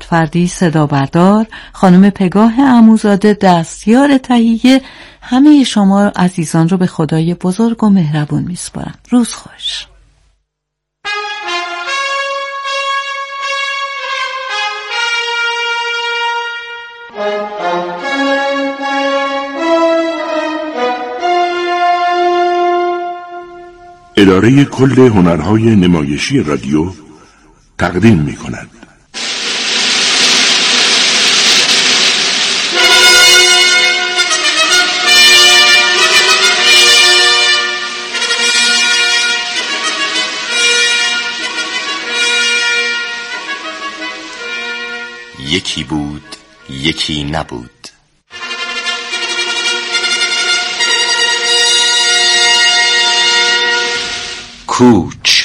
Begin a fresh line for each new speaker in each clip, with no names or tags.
لطفردی صدا بردار، خانم پگاه عموزاده دستیار تهیه، همه شما عزیزان رو به خدای بزرگ و مهربون میسپارم. روز خوش.
اداره کل هنرهای نمایشی رادیو تقدیم می کند.
یکی بود یکی نبود. کوچ.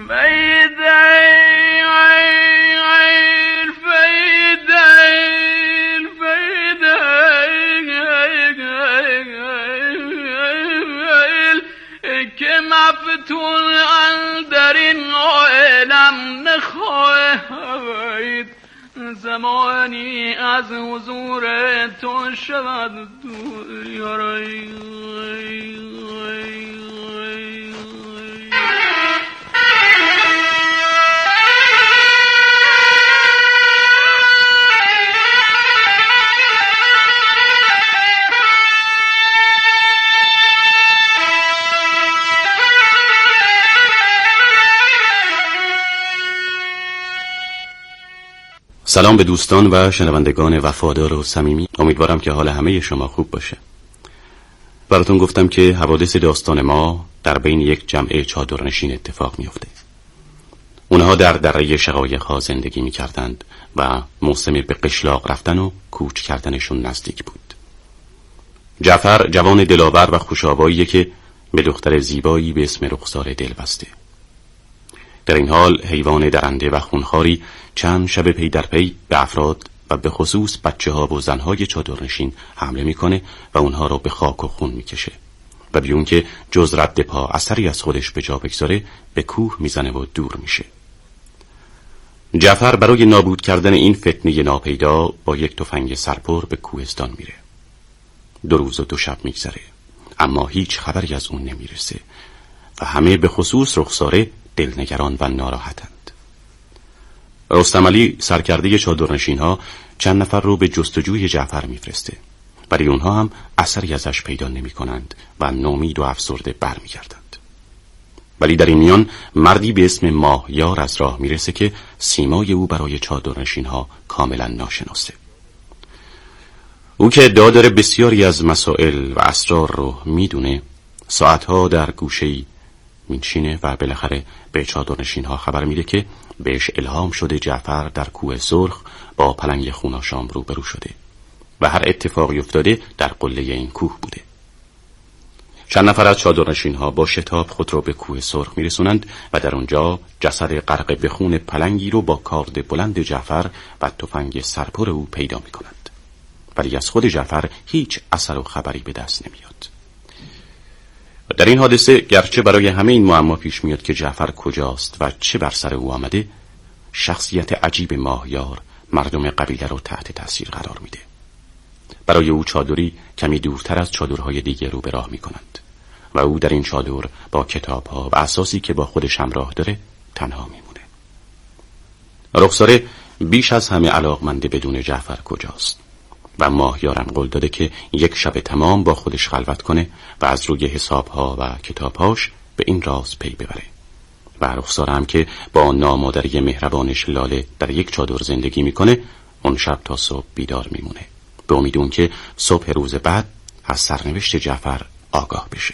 که مفتون در این عالم نخواهید، زمانی از حضور تو شود دور.
سلام به دوستان و شنوندگان وفادار و صمیمی. امیدوارم که حال همه شما خوب باشه. براتون گفتم که حوادث داستان ما در بین یک جمع چادرنشین اتفاق میفته. اونها در دره شقایق‌ها زندگی میکردند و موسم به قشلاق رفتن و کوچ کردنشون نزدیک بود. جعفر جوان دلاور و خوش‌آواییه که به دختر زیبایی به اسم رخسار دل بسته. در این حال حیوان درنده و خونخواری چند شب پی در پی به افراد و به خصوص بچه‌ها و زن‌های چادرنشین حمله میکنه و اونها را به خاک و خون میکشه و بیون که جز رد پا اثری از خودش به جا بگذاره به کوه میزنه و دور میشه. جعفر برای نابود کردن این فتنه ناپیدا با یک تفنگ سرپر به کوهستان میره. 2 روز و 2 شب میگذره اما هیچ خبری از اون نمیرسه و همه به خصوص رخساره دلنگران و ناراحتند. رستم علی سرکرده چادرنشین ها چند نفر رو به جستجوی جعفر میفرسته، ولی اونها هم اثری ازش پیدا نمی کنند و نومید و افسرده برمیگردند. ولی در این میان مردی به اسم ماهیار از راه میرسه که سیمای او برای چادرنشین ها کاملا ناشناسه. او که ادعا داره بسیاری از مسائل و اسرار رو میدونه، ساعتها در گوشه‌ای میشینه و بالاخره به چادرنشین ها خبر میده که بهش الهام شده جعفر در کوه سرخ با پلنگ خوناشام روبرو شده و هر اتفاقی افتاده در قله این کوه بوده. چند نفر از چادرنشین ها با شتاب خود را به کوه سرخ میرسونند و در اونجا جسد غرق به خون پلنگی رو با کارد بلند جعفر و تفنگ سرپر او پیدا میکنند، ولی از خود جعفر هیچ اثر و خبری به دست نمیاد. در این حادثه گرچه برای همه این معما پیش میاد که جعفر کجاست و چه بر سر او آمده، شخصیت عجیب ماهیار مردم قبیله رو تحت تاثیر قرار میده. برای او چادری کمی دورتر از چادرهای دیگر رو به راه میکنند و او در این چادر با کتابها و اساسی که با خودش همراه داره تنها میمونه. رخساره بیش از همه علاقمنده بدون جعفر کجاست و ماهیارم قول داده که یک شب تمام با خودش خلوت کنه و از روی حسابها و کتابهاش به این راز پی ببره. و رخساره هم که با نامادری مهربانش لاله در یک چادر زندگی میکنه، اون شب تا صبح بیدار میمونه به امید اون که صبح روز بعد از سرنوشت جعفر آگاه بشه.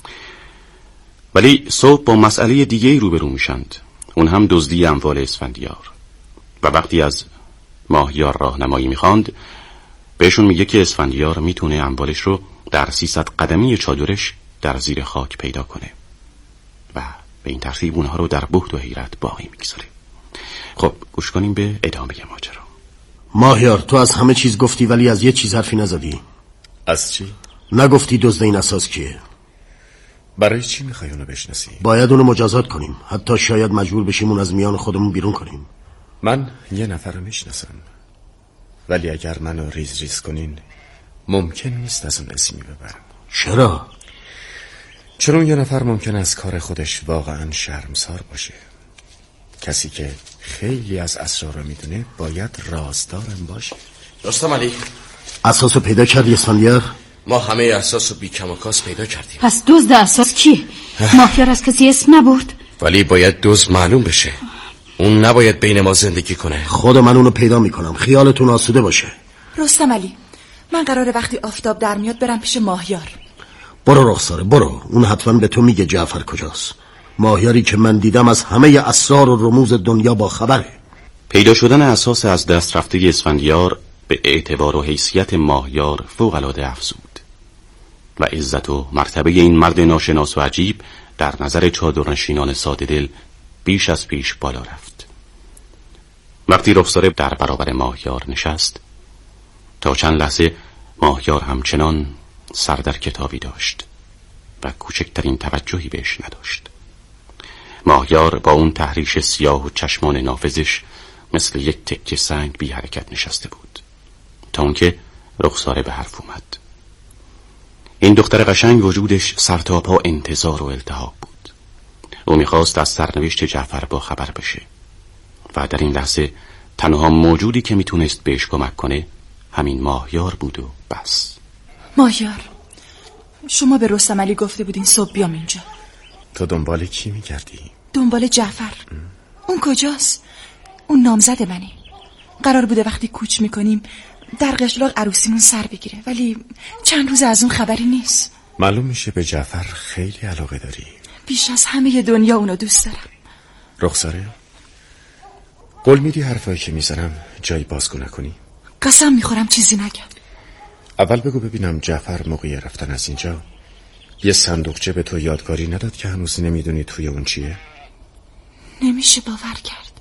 ولی صبح با مسئله دیگه روبرو میشند، اون هم دزدی اموال اسفندیار. و وقتی از ماهیار راهنمایی میخواند، بهشون میگه که اسفندیار میتونه اموالش رو در 300 قدمی چادرش در زیر خاک پیدا کنه و به این ترتیب اونها رو در بهت و حیرت باقی میگذاره. خب گوش کنیم به ادامه ماجرا.
ماهیار، تو از همه چیز گفتی ولی از یه چیز حرفی نزدی.
از چی؟
نگفتی دزد این اساس کیه.
برای چی میخوای اونو بشناسی؟
باید اونو مجازات کنیم، حتی شاید مجبور بشیم اون از میان خودمون بیرون کنیم.
من یه نفر رو میشناسم، ولی اگر منو ریز ریز کنین ممکن نیست از اون اسمی ببرم.
چرا؟
چون یه نفر ممکن از کار خودش واقعا شرمسار باشه. کسی که خیلی از اسرار رو میدونه باید رازدارم باشه.
رستم علی،
اساسو پیدا کردی اسفندیار؟
ما همه اساس رو بی کم و کاس پیدا کردیم.
پس دزد اساس کیه؟ مافیار از کسی اسم نبرد؟
ولی باید دزد معلوم بشه. اون نباید بین ما زندگی کنه.
خود من اونو پیدا میکنم، خیالتون آسوده باشه.
رستم علی، من قراره وقتی آفتاب در میاد برم پیش ماهیار.
برو رخساره برو، اون حتما به تو میگه جعفر کجاست. ماهیاری که من دیدم از همه اسرار و رموز دنیا با خبره.
پیدا شدن اساس از دست رفته اسفندیار به اعتبار و حیثیت ماهیار فوق‌العاده افزود و عزت و مرتبه این مرد ناشناس و عجیب در نظر چادرنشینان ساده دل بیش از پیش بالا رفت. وقتی رخساره در برابر ماهیار نشست، تا چند لحظه ماهیار همچنان سر در کتابی داشت و کوچکترین توجهی بهش نداشت. ماهیار با اون تحریش سیاه و چشمان نافذش مثل یک تکه سنگ بی حرکت نشسته بود تا اونکه رخساره به حرف اومد. این دختر قشنگ وجودش سر تا پا انتظار و التهاب بود. او میخواست از سرنوشت جعفر با خبر بشه و در این لحظه تنها موجودی که میتونست بهش کمک کنه همین ماهیار بود و بس.
ماهیار، شما به رستم علی گفته بودین صبح بیام اینجا.
تو دنبال کی میگردی؟
دنبال جعفر. اون کجاست؟ اون نامزد منه. قرار بوده وقتی کوچ میکنیم در قشلاق عروسیمون سر بگیره، ولی چند روز از اون خبری نیست.
معلوم میشه به جعفر خیلی علاقه داری.
بیش از همه دنیا اونو دوست دارم.
رخساره، قول میدی حرفایی که میزنم جایی بازگو نکنی؟
قسم میخورم چیزی نگم.
اول بگو ببینم جعفر موقع رفتن از اینجا یه صندوقچه به تو یادگاری نداد که هنوز نمیدونی توی اون چیه؟
نمیشه باور کرد.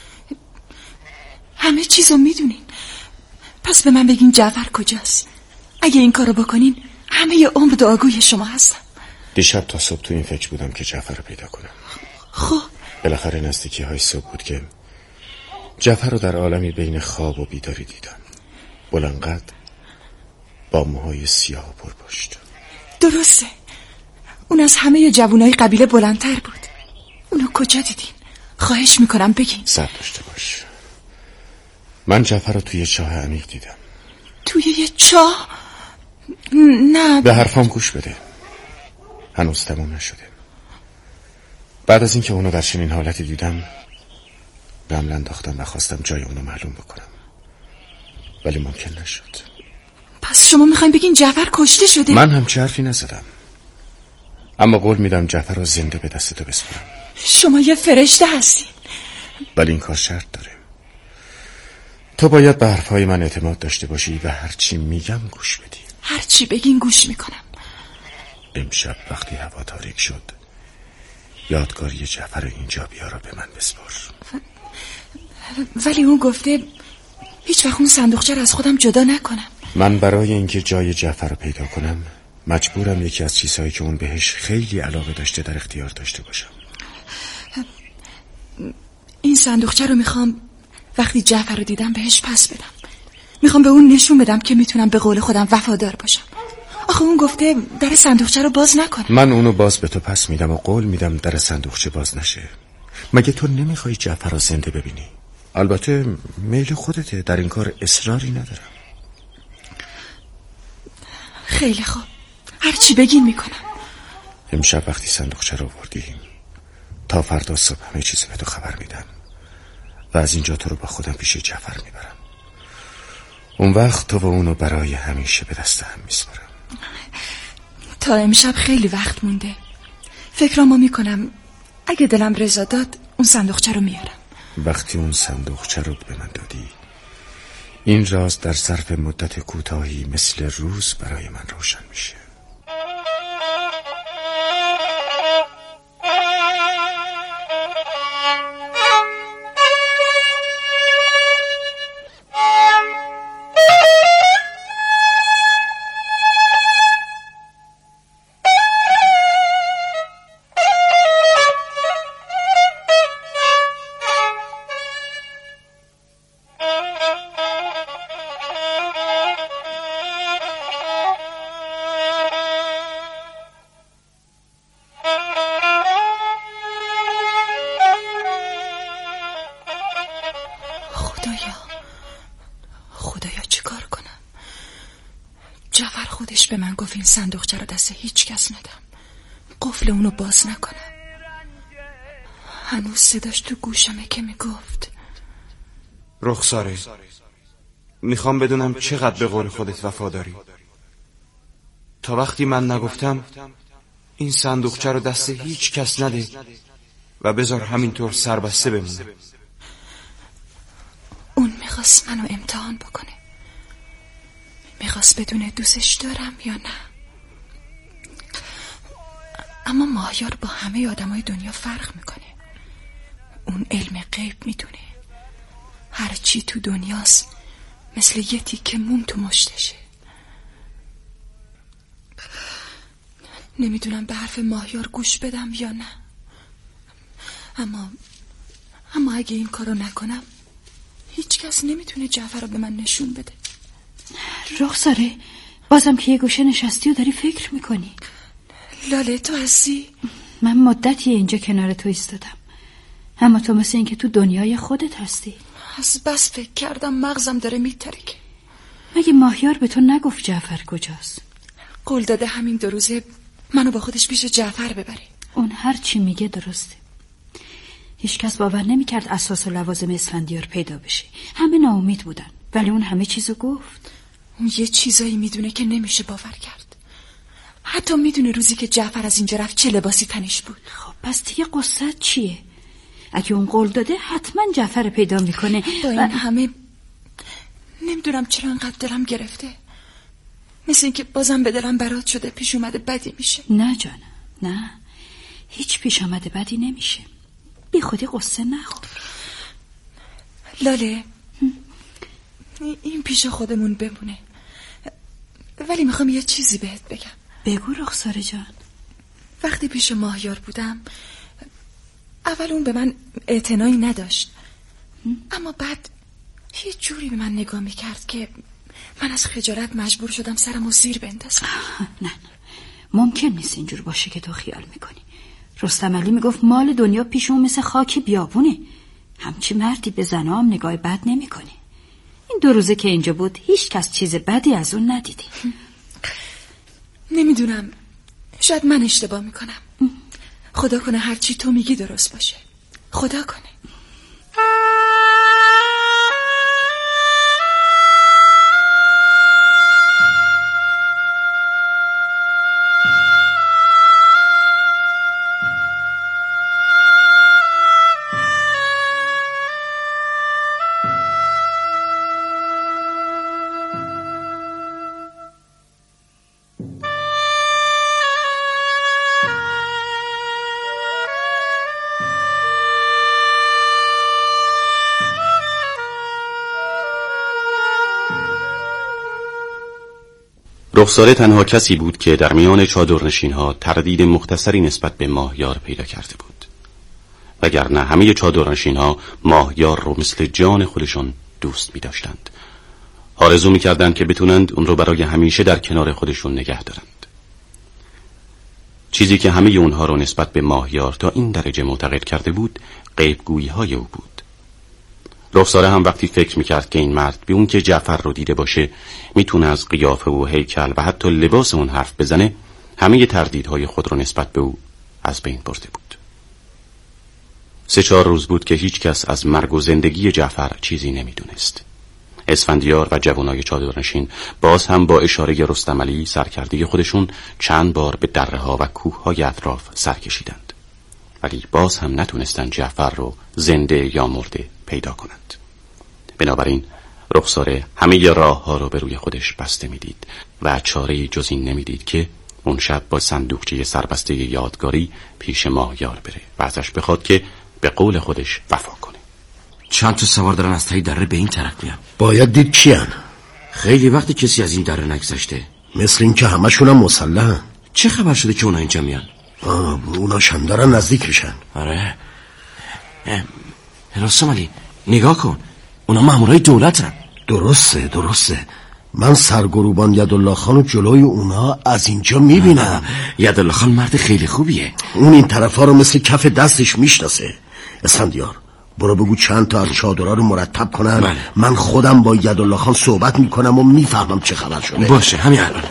همه چیزو میدونین. پس به من بگین جعفر کجاست؟ اگه این کارو بکنین همه عمر دعاگوی شما هستم.
دیشب تا صبح تو این فکر بودم که جعفر رو پیدا کنم.
خب
بالاخره نزدیکی های صبح بود که جعفر رو در عالمی بین خواب و بیداری دیدم. بلندقد، با موهای سیاه و پرپشت.
درسته، اون از همه جوانای قبیله بلندتر بود. اونو کجا دیدین؟ خواهش میکنم بگین.
صبر داشته باش. من جعفر رو توی چاه عمیق دیدم.
توی یه چاه؟ نه.
به حرفام گوش بده، هنوز تمام نشده. بعد از اینکه اونو در چنین حالتی دیدم به عمل انداختم و خواستم جای اونو معلوم بکنم، ولی ممکن نشد.
پس شما میخواین بگین جعفر کشته شده؟
من هم چه حرفی نزدم، اما قول میدم جعفر رو زنده به دست تو بسپارم.
شما یه فرشته هستین.
ولی این کار شرط داره. تو باید به حرفهای من اعتماد داشته باشی و هرچی میگم گوش بدی.
هرچی بگین گوش میکنم.
امشب وقتی هوا تاریک شد یادگاری جعفر اینجا بیار به من بسپار.
ولی اون گفته هیچ وقت اون صندوقچه رو از خودم جدا نکنم.
من برای اینکه جای جعفر رو پیدا کنم مجبورم یکی از چیزهایی که اون بهش خیلی علاقه داشته در اختیار داشته باشم.
این صندوقچه رو میخوام وقتی جعفر رو دیدم بهش پس بدم. میخوام به اون نشون بدم که میتونم به قول خودم وفادار باشم. آخه اون گفته در صندوقچه رو باز نکنم.
من اونو باز به تو پس میدم و قول میدم در صندوقچه باز نشه. مگه تو نمیخوای جعفر رو زنده ببینی؟ البته میل خودته، در این کار اصراری ندارم.
خیلی خوب، هرچی بگین میکنم.
امشب وقتی صندوقچه رو آوردیم تا فردا صبح همه چیز به تو خبر میدم و از اینجا تو رو با خودم پیش جعفر میبرم. اون وقت تو و اونو برای همیشه به دست هم میسپارم.
تا امشب خیلی وقت مونده. فکرامو میکنم اگه دلم رضا داد اون صندوقچه رو میارم.
وقتی اون صندوقچه رو به من دادی این راز در ظرف مدت کوتاهی مثل روز برای من روشن میشه.
جعفر خودش به من گفت این صندوقچه رو دست هیچ کس ندم، قفل اونو باز نکنم. هنوز صداش تو گوشمه که میگفت
رخساره، میخوام بدونم چقدر به قول خودت وفاداری. تا وقتی من نگفتم این صندوقچه رو دست هیچ کس نده و بذار همینطور سربسته بمونه.
اون میخواست منو امتحان بکنه، میخواست بدونه دوستش دارم یا نه. اما ماهیار با همه آدمای دنیا فرق میکنه. اون علم غیب میدونه. هر چی تو دنیاست مثل یه تیکه موم تو مشتشه. نمیدونم به حرف ماهیار گوش بدم یا نه. اما اگه این کارو نکنم هیچ کس نمیتونه جعفر رو به من نشون بده.
رخساره، بازم که یه گوشه نشستی و داری فکر میکنی.
لاله تو هستی؟
من مدتی اینجا کنار تو ایستادم، اما تو مثل این که تو دنیای خودت هستی.
از بس فکر کردم مغزم داره میترکه.
مگه ماهیار به تو نگفت جعفر کجاست؟
قول داده همین 2 روزه منو با خودش پیش جعفر ببره.
اون هر چی میگه درسته. هیچ کس باور نمیکرد اساس و لوازم اسفندیار پیدا بشه. همه ناامید بودن، ولی اون همه چیزو گفت.
اون یه چیزایی میدونه که نمیشه باور کرد. حتی میدونه روزی که جعفر از اینجا رفت چه لباسی تنش بود.
خب پس دیگه قصت چیه؟ اگه اون قول داده حتما جعفر پیدا میکنه.
با این همه نمیدونم چرا انقدر دلم گرفته. مثل اینکه بازم به دلم برات شده پیش اومده بدی میشه.
نه جانم، نه، هیچ پیش آمده بدی نمیشه. بی خودی قصه نخور.
لاله، این پیش خودمون بمونه، ولی میخوام یه چیزی بهت بگم.
بگو رخساره جان.
وقتی پیش ماهیار بودم اول اون به من اعتنایی نداشت، اما بعد یه جوری به من نگاه میکرد که من از خجالت مجبور شدم سرمو زیر بندازم.
نه، ممکن نیست اینجور باشه که تو خیال میکنی. رستم علی میگفت مال دنیا پیش اون مثل خاک بیابونه. همچی مردی به زنها هم نگاه بد نمیکنه. این 2 روزه که اینجا بود هیچ کس چیز بدی از اون ندیدی.
نمیدونم، شاید من اشتباه میکنم. خدا کنه هرچی تو میگی درست باشه. خدا کنه.
رخساره تنها کسی بود که در میان چادرنشین‌ها تردید مختصری نسبت به ماهیار پیدا کرده بود، وگرنه همه چادرنشین‌ها ماهیار رو مثل جان خودشون دوست می‌داشتند. آرزو می‌کردند که بتونند اون رو برای همیشه در کنار خودشون نگه دارند. چیزی که همه اونها رو نسبت به ماهیار تا این درجه معتقد کرده بود غیب‌گویی‌های او بود. رخساره هم وقتی فکر میکرد که این مرد بی اون که جعفر رو دیده باشه میتونه از قیافه و هیکل و حتی لباس اون حرف بزنه، همه تردیدهای خود رو نسبت به او از بین برده بود. 3-4 روز بود که هیچ کس از مرگ و زندگی جعفر چیزی نمیدونست. اسفندیار و جوانای چادرنشین باز هم با اشاره رستم علی سرکردگی خودشون چند بار به دره‌ها و کوه‌های اطراف سر کشیدند، ولی باز هم نتونستند جعفر رو زنده یا مرده پیدا کنند. بنابراین رخساره همه راه‌ها رو به روی خودش بسته میدید و چاره‌ای جز این نمیدید که اون شب با صندوقچه سربسته یادگاری پیش ماهیار بره و ازش بخواد که به قول خودش وفا کنه.
چند تا سوار دارن از تایی دره به این طرف میان.
باید دید کیان.
خیلی وقتی کسی از این دره نگذشته.
مثل این که همشون هم مسلحن.
چه خبر شده که اونا اینجا میان؟
اونا شندارن نزدیکشن.
آره. رستم علی نگاه کن، اونا مامورای دولتن.
درسته. من سرگروبان یدالله خانو جلوی اونا از اینجا میبینم.
یدالله خان مرد خیلی خوبیه.
اون این طرفا رو مثل کف دستش میشناسه. اسفندیار، برو بگو چند تا از چادرها رو مرتب کنن. من خودم با یدالله خان صحبت میکنم و میفهمم چه خبر شده.
باشه همین الان.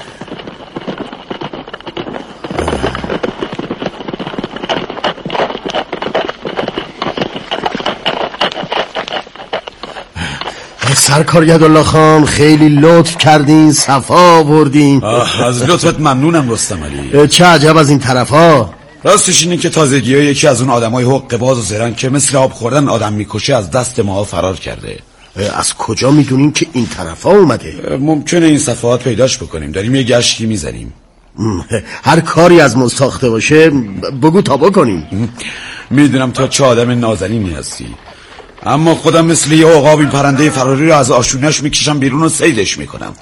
سرکار یدالله خان خیلی لطف کردین، صفا آوردین.
از لطفت ممنونم رستم علی.
چه عجب از این طرفا.
راستش اینه که تازگی ها یکی از اون آدمای حق باز و زرنگ که مثل آب خوردن آدم میکشه از دست ما فرار کرده.
از کجا میدونین که این طرفا اومده؟
ممکنه این صفحات پیداش بکنیم، داریم یه گشتی میزنیم.
هر کاری از ما ساخته باشه بگو تا بکنیم.
میدونم تو چه آدم نازنینی هستی، اما خودم مثل یه عقاب این پرنده فراری رو از آشونش میکشم بیرون و صیدش میکنم.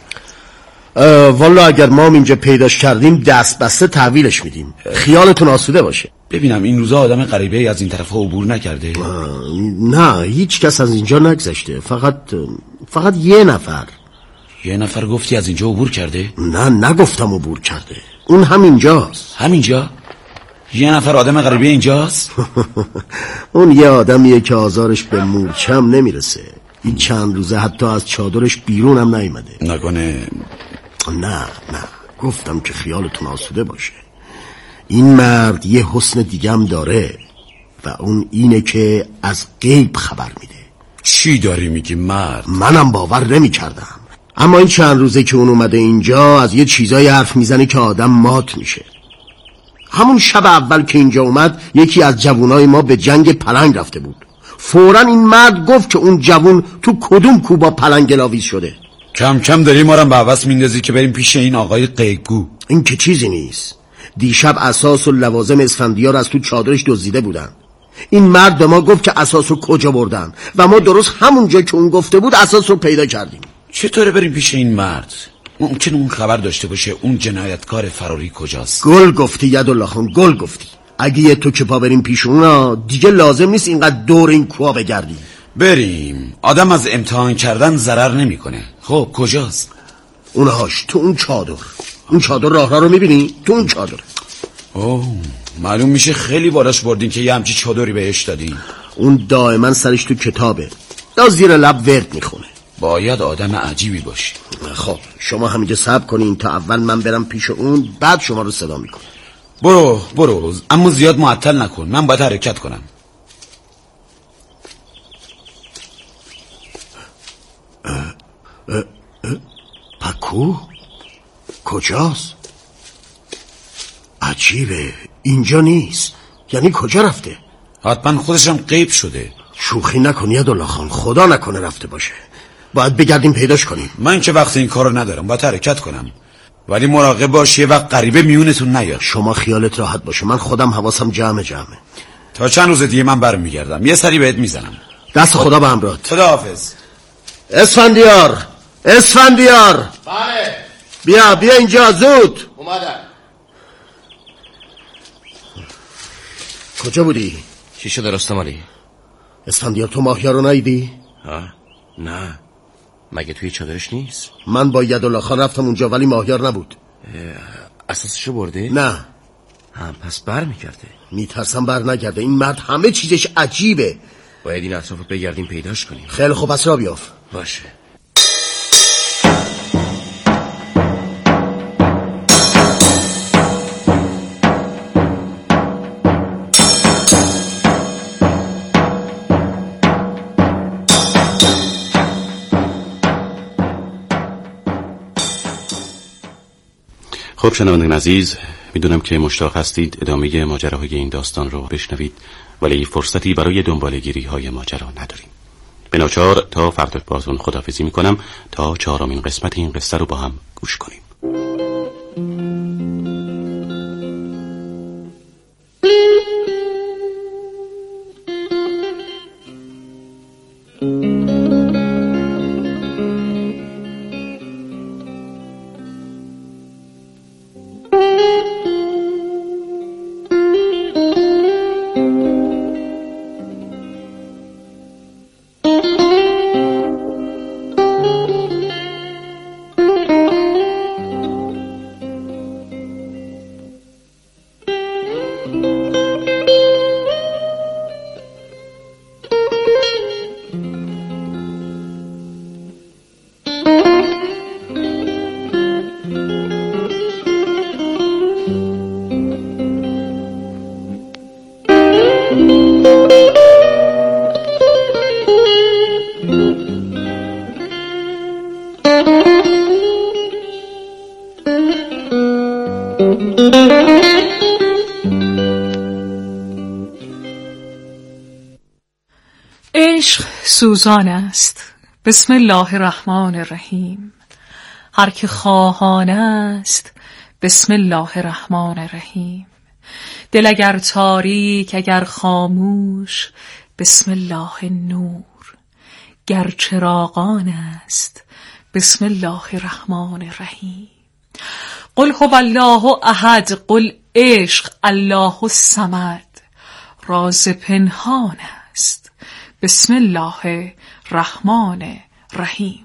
والا اگر ما اینجا پیداش کردیم دست بسته تحویلش میدیم. خیالتون آسوده باشه.
ببینم این روزا آدم غریبه از این طرف عبور نکرده؟
نه هیچ کس از اینجا نگذشته. فقط یه نفر.
یه نفر گفتی از اینجا عبور کرده؟
نه نگفتم عبور کرده، اون همینجاست.
همینجا؟ یه نفر آدم غریبه اینجاست؟
اون یه آدمیه که آزارش به مورچم نمیرسه. این چند روزه حتی از چادرش بیرونم نیومده.
نکنه؟
نه گفتم که خیالتون آسوده باشه. این مرد یه حسن دیگم داره و اون اینه که از غیب خبر میده.
چی داری میگی مرد؟
منم باور نمی کردم، اما این چند روزه که اون اومده اینجا از یه چیزای حرف میزنه که آدم مات میشه. همون شب اول که اینجا اومد یکی از جوانای ما به جنگ پلنگ رفته بود. فوراً این مرد گفت که اون جوان تو کدوم کو با پلنگ لاویز شده.
کم کم داری ما رو به هوس میندازی که بریم پیش این آقای غیبگو.
این که چیزی نیست. دیشب اساس و لوازم اسفندیار از تو چادرش دزدیده بودن. این مرد به ما گفت که اساس رو کجا بردن و ما درست همونجا که اون گفته بود اساس رو پیدا کردیم.
چطوره بریم پیش این مرد؟ ممکن اون خبر داشته باشه اون جنایتکار فراری کجاست.
گل گفتی یدالله خان، گل گفتی. اگه یه تو که پا بریم پیش اونا دیگه لازم نیست اینقدر دور این کوها بگردیم.
بریم. آدم از امتحان کردن ضرر نمیکنه. خب کجاست؟
اونهاش تو اون چادر. اون چادر راه رو میبینی؟ تو اون چادر.
اوه معلوم میشه خیلی باراش بردین که یه همچی چادری بهش دادین.
اون دائما سرش تو کتابه یا زیر لب ورد میخونه.
باید آدم عجیبی باشی.
خب شما همینجا صبر کنین تا اول من برم پیش اون، بعد شما رو صدا میکنم.
برو اما زیاد معطل نکن، من باید حرکت کنم.
پکو کجاست؟ عجیبه اینجا نیست. یعنی کجا رفته؟
حتما خودشم غیب شده.
شوخی نکن یدالله خان، خدا نکنه رفته باشه. باید بگردیم پیداش کنیم.
من که وقت این کارو ندارم، باید حرکت کنم. ولی مراقب باش یه وقت غریبه میونتون نیاد.
شما خیالت راحت باشه، من خودم حواسم جمعه.
تا چند روز دیگه من برمیگردم، یه سری بهت میزنم.
دست خدا به همراهت.
خداحافظ.
اسفندیار.
بله.
بیا اینجا زود.
اومدم.
کجا بودی؟
چی شده رستم علی؟
اسفندیار تو ماهیار رو ندیدی؟
نه مگه توی چادرش نیست؟
من با یدالله خان رفتم اونجا ولی ماهیار نبود.
اساسشو برده؟
نه.
پس بر میکرده.
میترسم بر نگرده. این مرد همه چیزش عجیبه.
باید این اطراف بگردیم پیداش کنیم.
خیلی خوب، پس را بیاف.
باشه.
خب شنوندگان عزیز، میدونم که مشتاق هستید ادامه ماجراهای این داستان رو بشنوید، ولی فرصتی برای دنبالگیری های ماجرا نداریم. به ناچار تا فردا بازون خداحافظی میکنم تا 4مین قسمت این قصه رو با هم گوش کنیم.
عشق سوزان است. بسم الله الرحمن الرحیم. هر که خواهان است. بسم الله الرحمن الرحیم. دل اگر تاریک اگر خاموش. بسم الله نور. گر چراغان است. بسم الله الرحمن الرحیم. قل هو الله احد. قل عشق الله الصمد. راز پنهان است. بسم الله الرحمن الرحیم.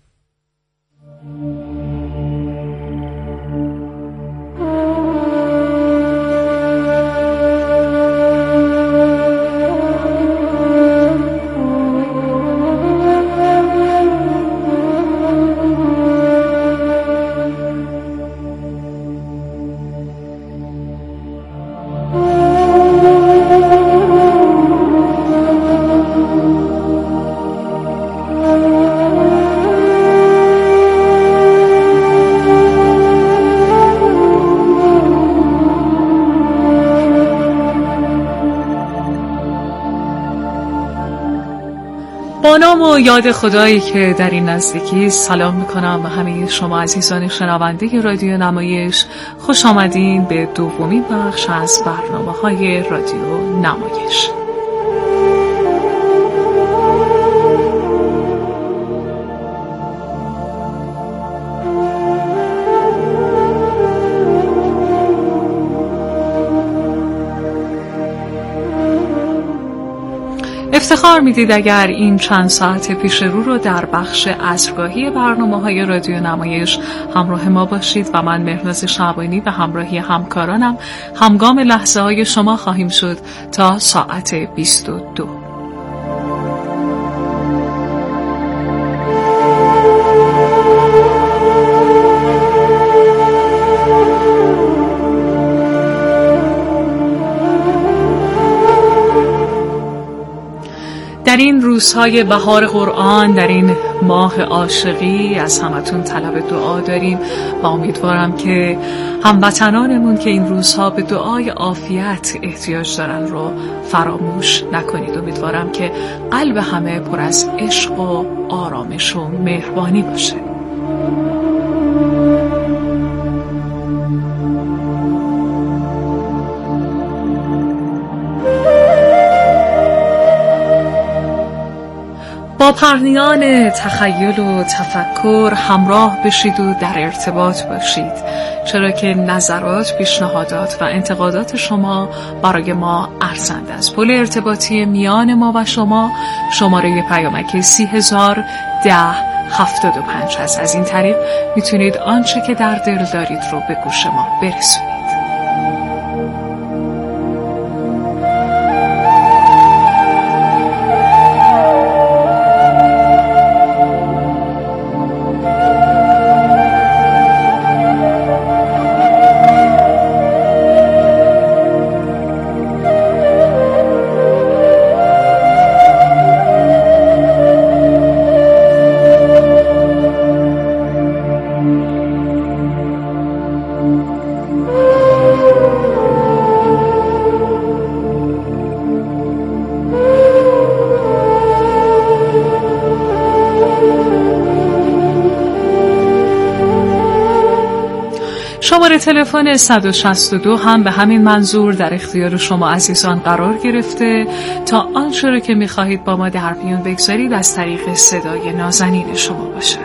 با نام و یاد خدایی که در این نزدیکی سلام میکنم و همه شما عزیزان شنونده رادیو نمایش. خوش آمدین به دومین بخش از برنامه‌های رادیو نمایش. افتخار میدید اگر این چند ساعت پیش رو در بخش عصرگاهی برنامه‌های رادیو نمایش همراه ما باشید و من مهناز شعبانی به همراهی همکارانم همگام لحظه های شما خواهیم شد تا ساعت 22. در این روزهای بهار قرآن، در این ماه عاشقی از همتون طلب دعا داریم و امیدوارم که هموطنانمون که این روزها به دعای عافیت احتیاج دارن رو فراموش نکنید. امیدوارم که قلب همه پر از عشق و آرامش و مهربانی باشه. با پرنیان تخیل و تفکر همراه بشید و در ارتباط باشید، چرا که نظرات، پیشنهادات و انتقادات شما برای ما ارزنده است. پل ارتباطی میان ما و شما شماره پیامک 301075 هست. از این طریق میتونید آنچه که در دل دارید رو به گوش ما برسونید. شماره تلفن 162 هم به همین منظور در اختیار شما عزیزان قرار گرفته تا آنچه را که می‌خواهید با ما در میون بگذارید از طریق صدای نازنین شما باشه.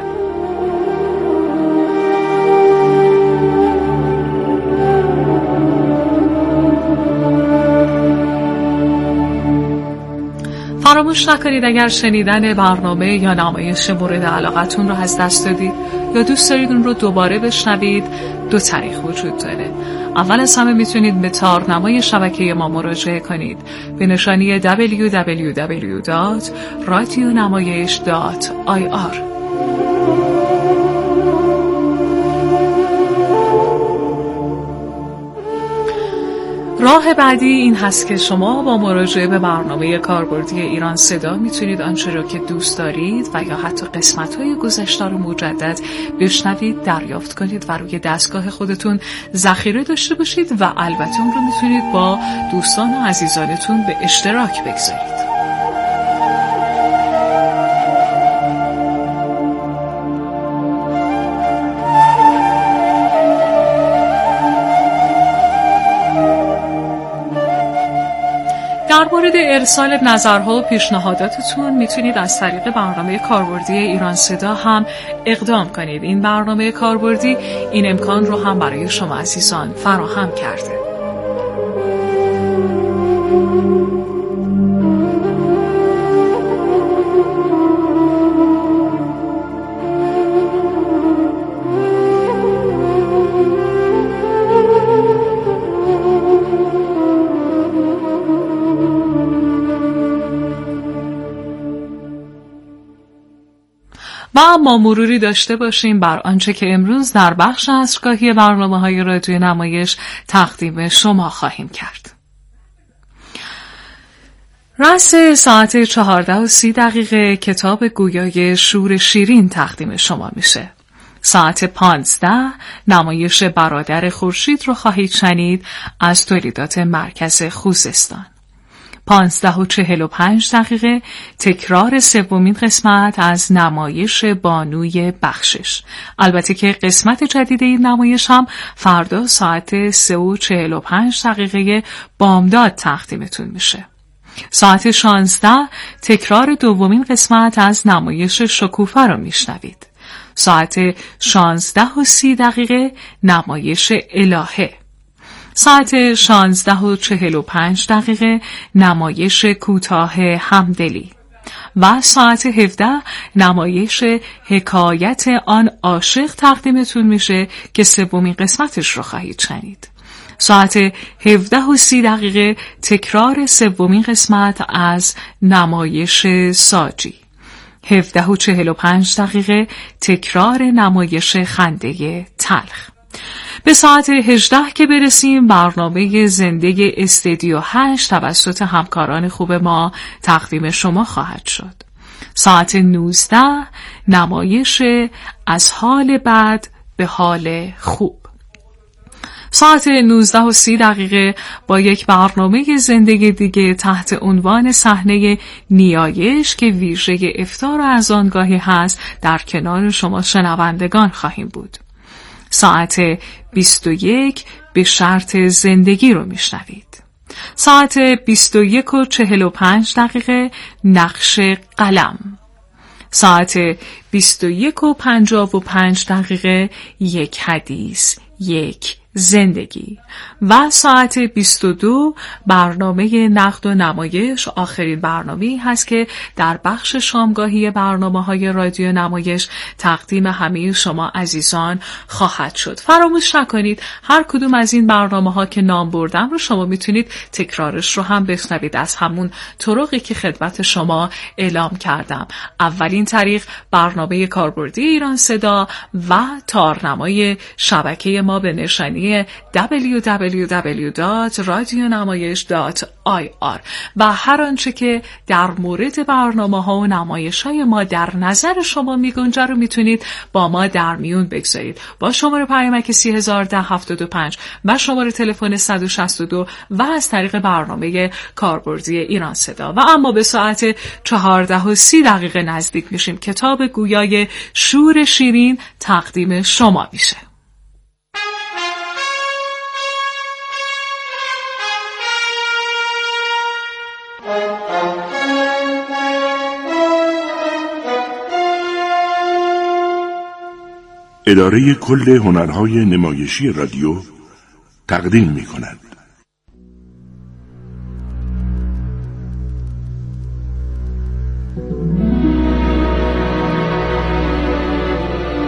فراموش نکنید اگر شنیدن برنامه یا نمایش مورد علاقتون رو از دست دادید یا دوست دارید اون رو دوباره بشنوید، دو طریق وجود داره. اول از همه میتونید به تارنمای شبکه ما مراجعه کنید به نشانی www.radionamayish.ir. راه بعدی این هست که شما با مراجعه به برنامه کاربردی ایران صدا میتونید آنچه را که دوست دارید و یا حتی قسمت‌های گذشته رو مجدد بشنوید، دریافت کنید و روی دستگاه خودتون ذخیره داشته باشید و البته اون رو میتونید با دوستان و عزیزانتون به اشتراک بگذارید. در مورد ارسال نظرها و پیشنهاداتتون میتونید از طریق برنامه کاربردی ایران صدا هم اقدام کنید. این برنامه کاربردی این امکان رو هم برای شما عزیزان فراهم کرده. و اما مروری داشته باشیم بر آنچه که امروز در بخش عصرگاهی برنامه‌های رادیو نمایش تقدیم شما خواهیم کرد. رأس ساعت 14:30 کتاب گویای شور شیرین تقدیم شما میشه. ساعت 15 نمایش برادر خورشید رو خواهید شنید از تولیدات مرکز خوزستان. 15:45 تکرار سومین قسمت از نمایش بانوی بخشش. البته که قسمت جدید این نمایش هم فردا ساعت 3:45 بامداد تقدیمتون میشه. ساعت 16 تکرار دومین قسمت از نمایش شکوفه رو میشنوید. ساعت 16:30 نمایش الهه. ساعت 16:45 نمایش کوتاه همدلی و ساعت 17 نمایش حکایت آن عاشق تقدیمتون میشه که سومین قسمتش رو خواهید شنید. ساعت 17:30 تکرار سومین قسمت از نمایش ساجی. 17:45 تکرار نمایش خنده تلخ. به ساعت 18 که برسیم برنامه زنده استودیو 8 توسط همکاران خوب ما تقدیم شما خواهد شد. ساعت 19 نمایش از حال بد به حال خوب. ساعت 19:30 با یک برنامه زنده دیگه تحت عنوان صحنه نیایش که ویژه افطار و اذانگاهی هست در کنار شما شنوندگان خواهیم بود. ساعت 21 به شرط زندگی رو میشنوید. ساعت 21:45 نقش قلم. ساعت 21:55 یک حدیث یک زندگی و ساعت 22 برنامه نقد و نمایش، آخرین برنامه‌ای هست که در بخش شامگاهی برنامه‌های رادیو نمایش تقدیم همه شما عزیزان خواهد شد. فراموش نکنید هر کدوم از این برنامه‌ها که نام بردم رو شما میتونید تکرارش رو هم بشنوید از همون طرقی که خدمت شما اعلام کردم. اولین طریق برنامه کاربردی ایران صدا و تارنمای شبکه ما به نشانی www.radionamayish.ir و هر آنچه که در مورد برنامه‌ها و نمایش‌های ما در نظر شما می‌گنجه رو میتونید با ما در میون بگذارید. با شماره پیامک 301075 و شماره تلفن 162 و از طریق برنامه کاربردی ایران صدا. و اما به ساعت 14:30 نزدیک میشیم. کتاب گویای شور شیرین تقدیم شما میشه.
اداره کل هنرهای نمایشی رادیو تقدیم می‌کند.